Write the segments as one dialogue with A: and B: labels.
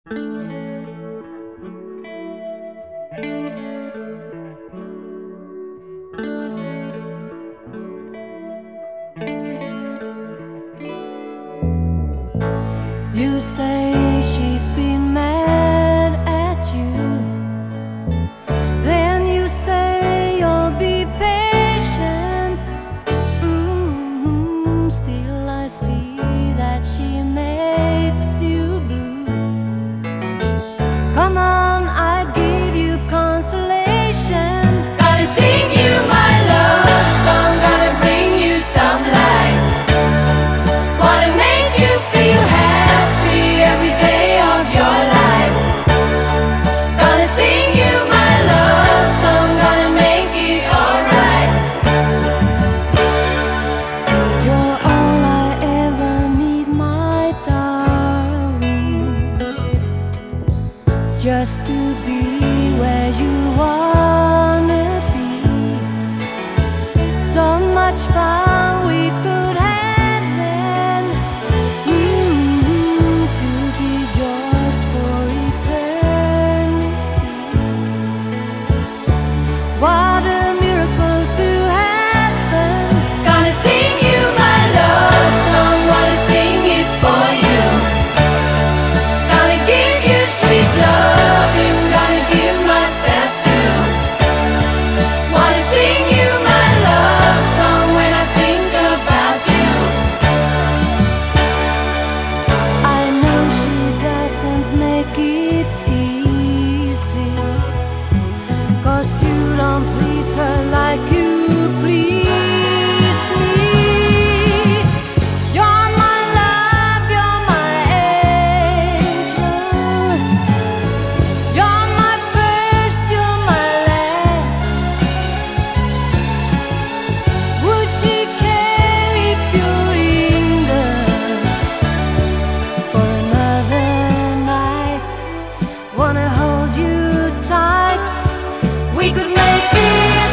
A: You say she's been mad at you, then you say you'll be patient. Still I see that she makes you blue. Come on, I give you consolation. Gotta sing you my love song, gotta bring you some light. Wanna make you feel happy every day of your life. Gonna sing you my love song, gonna make it alright. You're all I ever need, my darling, just to be where you wanna be. So much fun we could have then, to be yours for eternity. What a miracle to happen. Gonna sing you my love song, wanna sing it for you. Gonna give you sweet loving, gonna give myself to. Wanna sing you my love song when I think about you. I know she doesn't make it easy, 'cause you don't please her like you please me. You're my love, you're my angel. You're my first, you're my last. Would she care if you linger for another night? Wanna hold you tight, we could make it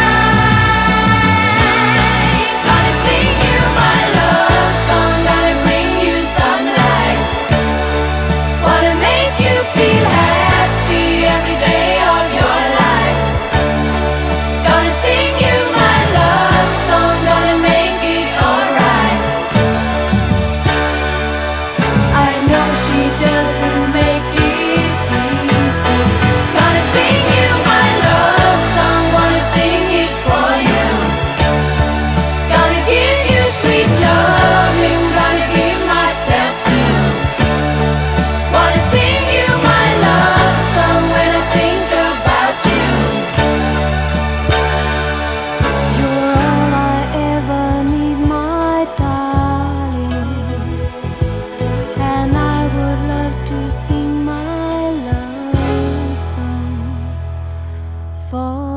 A: right. Gotta sing you my love song, gotta bring you some light. Wanna make you feel happy every day of your life. Gonna sing you my love song, gonna make it alright. I know she doesn't make it easy. Gonna sing you my love song, wanna sing it for you. Gonna give you sweet loving, gonna give myself to. Wanna sing you my love song when I think about you. You're all I ever need, my darling, and I would love to sing my love song for